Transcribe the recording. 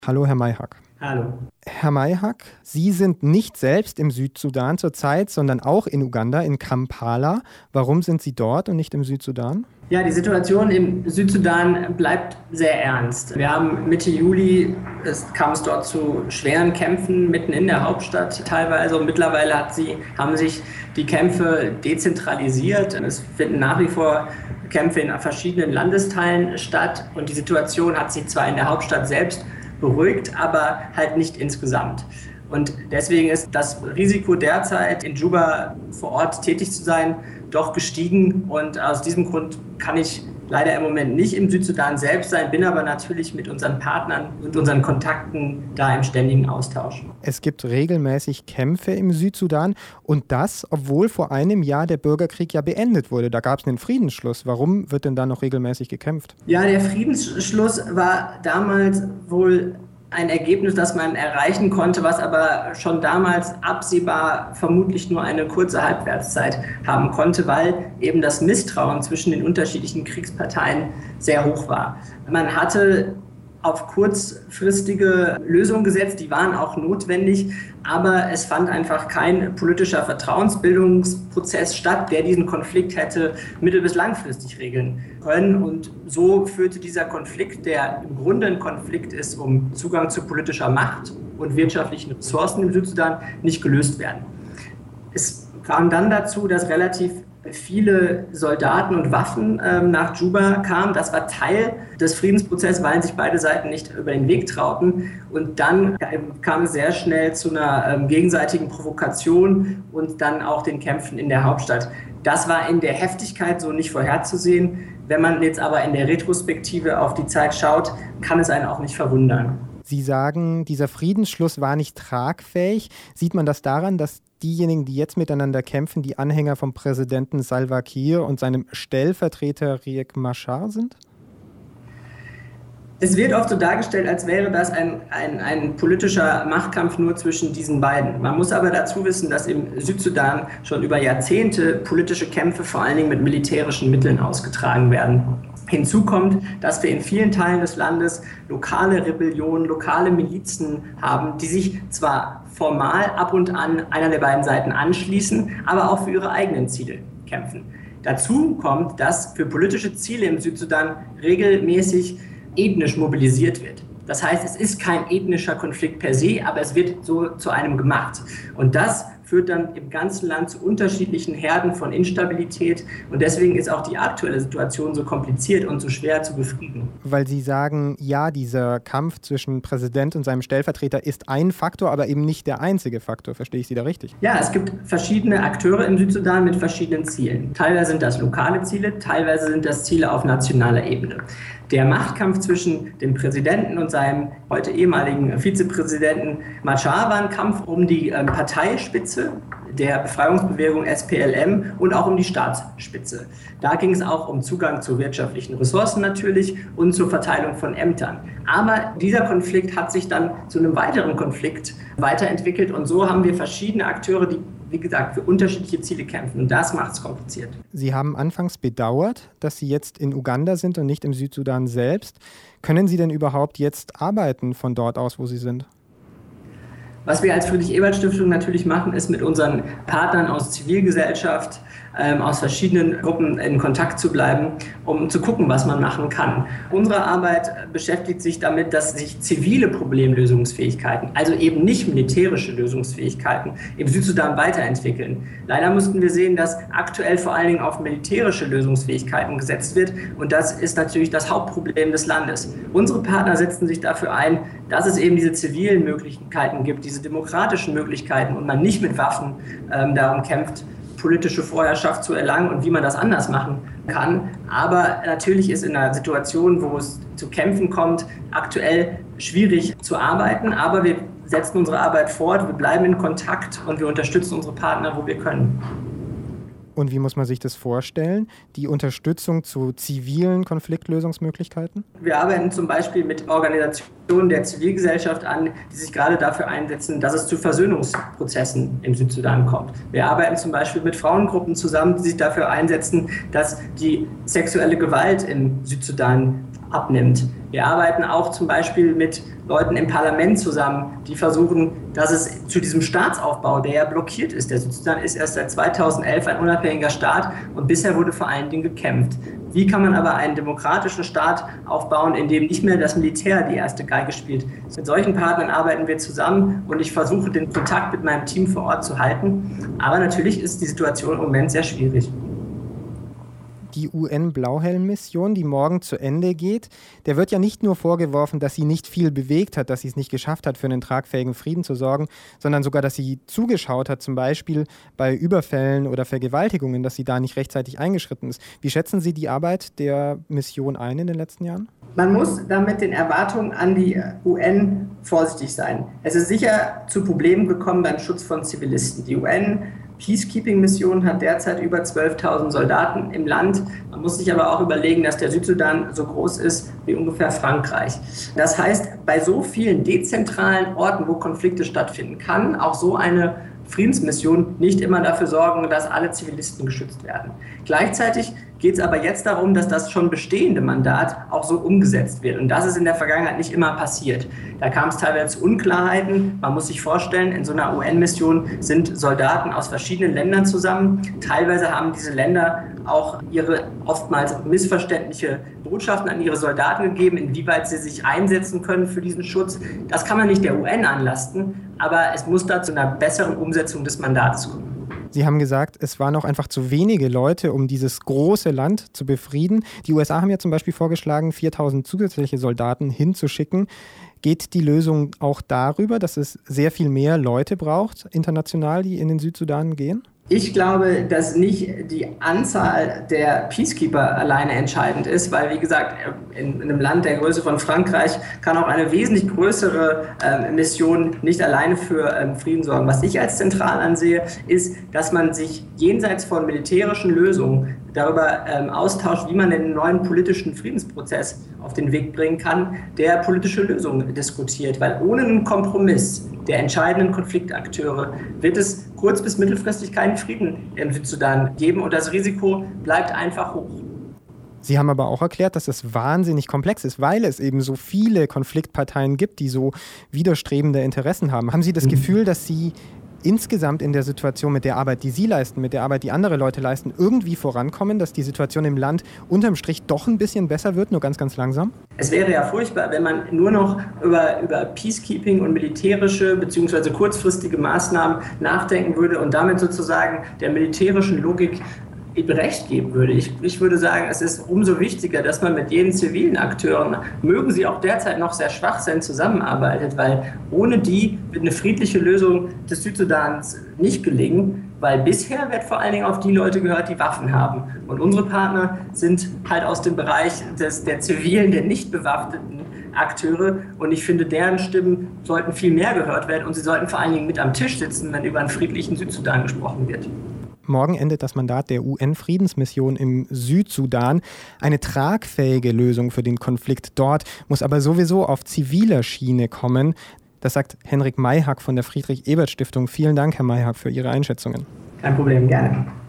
Hallo, Herr Mayhak. Hallo. Herr Mayhak, Sie sind nicht selbst im Südsudan zurzeit, sondern auch in Uganda, in Kampala. Warum sind Sie dort und nicht im Südsudan? Ja, die Situation im Südsudan bleibt sehr ernst. Wir haben Mitte Juli, kam es dort zu schweren Kämpfen mitten in der Hauptstadt teilweise. Und mittlerweile haben sich die Kämpfe dezentralisiert. Es finden nach wie vor Kämpfe in verschiedenen Landesteilen statt. Und die Situation hat sich zwar in der Hauptstadt selbst beruhigt, aber halt nicht insgesamt. Und deswegen ist das Risiko derzeit in Juba vor Ort tätig zu sein doch gestiegen. Und aus diesem Grund kann ich leider im Moment nicht im Südsudan selbst sein, bin aber natürlich mit unseren Partnern und unseren Kontakten da im ständigen Austausch. Es gibt regelmäßig Kämpfe im Südsudan und das, obwohl vor einem Jahr der Bürgerkrieg ja beendet wurde. Da gab es einen Friedensschluss. Warum wird denn da noch regelmäßig gekämpft? Ja, der Friedensschluss war damals wohl ein Ergebnis, das man erreichen konnte, was aber schon damals absehbar vermutlich nur eine kurze Halbwertszeit haben konnte, weil eben das Misstrauen zwischen den unterschiedlichen Kriegsparteien sehr hoch war. Man hatte auf kurzfristige Lösungen gesetzt, die waren auch notwendig, aber es fand einfach kein politischer Vertrauensbildungsprozess statt, der diesen Konflikt hätte mittel- bis langfristig regeln können. Und so führte dieser Konflikt, der im Grunde ein Konflikt ist, um Zugang zu politischer Macht und wirtschaftlichen Ressourcen im Südsudan, nicht gelöst werden. Es kam dann dazu, dass relativ viele Soldaten und Waffen nach Juba kamen. Das war Teil des Friedensprozesses, weil sich beide Seiten nicht über den Weg trauten. Und dann kam es sehr schnell zu einer gegenseitigen Provokation und dann auch den Kämpfen in der Hauptstadt. Das war in der Heftigkeit so nicht vorherzusehen. Wenn man jetzt aber in der Retrospektive auf die Zeit schaut, kann es einen auch nicht verwundern. Sie sagen, dieser Friedensschluss war nicht tragfähig. Sieht man das daran, dass diejenigen, die jetzt miteinander kämpfen, die Anhänger vom Präsidenten Salva Kiir und seinem Stellvertreter Riek Machar sind? Es wird oft so dargestellt, als wäre das ein politischer Machtkampf nur zwischen diesen beiden. Man muss aber dazu wissen, dass im Südsudan schon über Jahrzehnte politische Kämpfe vor allen Dingen mit militärischen Mitteln ausgetragen werden. Hinzu kommt, dass wir in vielen Teilen des Landes lokale Rebellionen, lokale Milizen haben, die sich zwar formal ab und an einer der beiden Seiten anschließen, aber auch für ihre eigenen Ziele kämpfen. Dazu kommt, dass für politische Ziele im Südsudan regelmäßig ethnisch mobilisiert wird. Das heißt, es ist kein ethnischer Konflikt per se, aber es wird so zu einem gemacht. Und das führt dann im ganzen Land zu unterschiedlichen Herden von Instabilität. Und deswegen ist auch die aktuelle Situation so kompliziert und so schwer zu befrieden. Weil Sie sagen, ja, dieser Kampf zwischen Präsident und seinem Stellvertreter ist ein Faktor, aber eben nicht der einzige Faktor. Verstehe ich Sie da richtig? Ja, es gibt verschiedene Akteure im Südsudan mit verschiedenen Zielen. Teilweise sind das lokale Ziele, teilweise sind das Ziele auf nationaler Ebene. Der Machtkampf zwischen dem Präsidenten und seinem heute ehemaligen Vizepräsidenten Machar war ein Kampf um die Parteispitze der Befreiungsbewegung SPLM und auch um die Staatsspitze. Da ging es auch um Zugang zu wirtschaftlichen Ressourcen natürlich und zur Verteilung von Ämtern. Aber dieser Konflikt hat sich dann zu einem weiteren Konflikt weiterentwickelt und so haben wir verschiedene Akteure, die, wie gesagt, für unterschiedliche Ziele kämpfen. Und das macht es kompliziert. Sie haben anfangs bedauert, dass Sie jetzt in Uganda sind und nicht im Südsudan selbst. Können Sie denn überhaupt jetzt arbeiten von dort aus, wo Sie sind? Was wir als Friedrich-Ebert-Stiftung natürlich machen, ist mit unseren Partnern aus Zivilgesellschaft, aus verschiedenen Gruppen in Kontakt zu bleiben, um zu gucken, was man machen kann. Unsere Arbeit beschäftigt sich damit, dass sich zivile Problemlösungsfähigkeiten, also eben nicht militärische Lösungsfähigkeiten, im Südsudan weiterentwickeln. Leider mussten wir sehen, dass aktuell vor allen Dingen auf militärische Lösungsfähigkeiten gesetzt wird und das ist natürlich das Hauptproblem des Landes. Unsere Partner setzen sich dafür ein, dass es eben diese zivilen Möglichkeiten gibt, diese demokratischen Möglichkeiten und man nicht mit Waffen darum kämpft, politische Vorherrschaft zu erlangen und wie man das anders machen kann. Aber natürlich ist in einer Situation, wo es zu Kämpfen kommt, aktuell schwierig zu arbeiten. Aber wir setzen unsere Arbeit fort, wir bleiben in Kontakt und wir unterstützen unsere Partner, wo wir können. Und wie muss man sich das vorstellen? Die Unterstützung zu zivilen Konfliktlösungsmöglichkeiten? Wir arbeiten zum Beispiel mit Organisationen der Zivilgesellschaft an, die sich gerade dafür einsetzen, dass es zu Versöhnungsprozessen im Südsudan kommt. Wir arbeiten zum Beispiel mit Frauengruppen zusammen, die sich dafür einsetzen, dass die sexuelle Gewalt im Südsudan abnimmt. Wir arbeiten auch zum Beispiel mit Leuten im Parlament zusammen, die versuchen, dass es zu diesem Staatsaufbau, der ja blockiert ist. Der Südsudan ist erst seit 2011 ein unabhängiger Staat und bisher wurde vor allen Dingen gekämpft. Wie kann man aber einen demokratischen Staat aufbauen, in dem nicht mehr das Militär die erste Geige spielt? Mit solchen Partnern arbeiten wir zusammen und ich versuche, den Kontakt mit meinem Team vor Ort zu halten. Aber natürlich ist die Situation im Moment sehr schwierig. Die UN-Blauhelm-Mission, die morgen zu Ende geht, der wird ja nicht nur vorgeworfen, dass sie nicht viel bewegt hat, dass sie es nicht geschafft hat, für einen tragfähigen Frieden zu sorgen, sondern sogar, dass sie zugeschaut hat, zum Beispiel bei Überfällen oder Vergewaltigungen, dass sie da nicht rechtzeitig eingeschritten ist. Wie schätzen Sie die Arbeit der Mission ein in den letzten Jahren? Man muss da mit den Erwartungen an die UN vorsichtig sein. Es ist sicher zu Problemen gekommen beim Schutz von Zivilisten. Die UN-Peacekeeping-Mission hat derzeit über 12.000 Soldaten im Land. Man muss sich aber auch überlegen, dass der Südsudan so groß ist wie ungefähr Frankreich. Das heißt, bei so vielen dezentralen Orten, wo Konflikte stattfinden, kann auch so eine Friedensmission nicht immer dafür sorgen, dass alle Zivilisten geschützt werden. Gleichzeitig geht es aber jetzt darum, dass das schon bestehende Mandat auch so umgesetzt wird. Und das ist in der Vergangenheit nicht immer passiert. Da kam es teilweise zu Unklarheiten. Man muss sich vorstellen, in so einer UN-Mission sind Soldaten aus verschiedenen Ländern zusammen. Teilweise haben diese Länder auch ihre oftmals missverständliche Botschaften an ihre Soldaten gegeben, inwieweit sie sich einsetzen können für diesen Schutz. Das kann man nicht der UN anlasten, aber es muss da zu einer besseren Umsetzung des Mandates kommen. Sie haben gesagt, es waren auch einfach zu wenige Leute, um dieses große Land zu befrieden. Die USA haben ja zum Beispiel vorgeschlagen, 4.000 zusätzliche Soldaten hinzuschicken. Geht die Lösung auch darüber, dass es sehr viel mehr Leute braucht, international, die in den Südsudan gehen? Ich glaube, dass nicht die Anzahl der Peacekeeper alleine entscheidend ist, weil, wie gesagt, in einem Land der Größe von Frankreich kann auch eine wesentlich größere Mission nicht alleine für Frieden sorgen. Was ich als zentral ansehe, ist, dass man sich jenseits von militärischen Lösungen darüber austauscht, wie man den neuen politischen Friedensprozess auf den Weg bringen kann, der politische Lösungen diskutiert. Weil ohne einen Kompromiss der entscheidenden Konfliktakteure wird es kurz- bis mittelfristig keinen Frieden im Südsudan geben und das Risiko bleibt einfach hoch. Sie haben aber auch erklärt, dass es wahnsinnig komplex ist, weil es eben so viele Konfliktparteien gibt, die so widerstrebende Interessen haben. Haben Sie das Gefühl, dass Sie insgesamt in der Situation mit der Arbeit, die Sie leisten, mit der Arbeit, die andere Leute leisten, irgendwie vorankommen, dass die Situation im Land unterm Strich doch ein bisschen besser wird, nur ganz, ganz langsam? Es wäre ja furchtbar, wenn man nur noch über Peacekeeping und militärische bzw. kurzfristige Maßnahmen nachdenken würde und damit sozusagen der militärischen Logik Recht geben würde. Ich würde sagen, es ist umso wichtiger, dass man mit jeden zivilen Akteuren, mögen sie auch derzeit noch sehr schwach sein, zusammenarbeitet, weil ohne die wird eine friedliche Lösung des Südsudans nicht gelingen, weil bisher wird vor allen Dingen auf die Leute gehört, die Waffen haben. Und unsere Partner sind halt aus dem Bereich der zivilen, der nicht bewaffneten Akteure und ich finde, deren Stimmen sollten viel mehr gehört werden und sie sollten vor allen Dingen mit am Tisch sitzen, wenn über einen friedlichen Südsudan gesprochen wird. Morgen endet das Mandat der UN-Friedensmission im Südsudan. Eine tragfähige Lösung für den Konflikt dort muss aber sowieso auf ziviler Schiene kommen. Das sagt Henrik Mayhag von der Friedrich-Ebert-Stiftung. Vielen Dank, Herr Mayhag, für Ihre Einschätzungen. Kein Problem, gerne.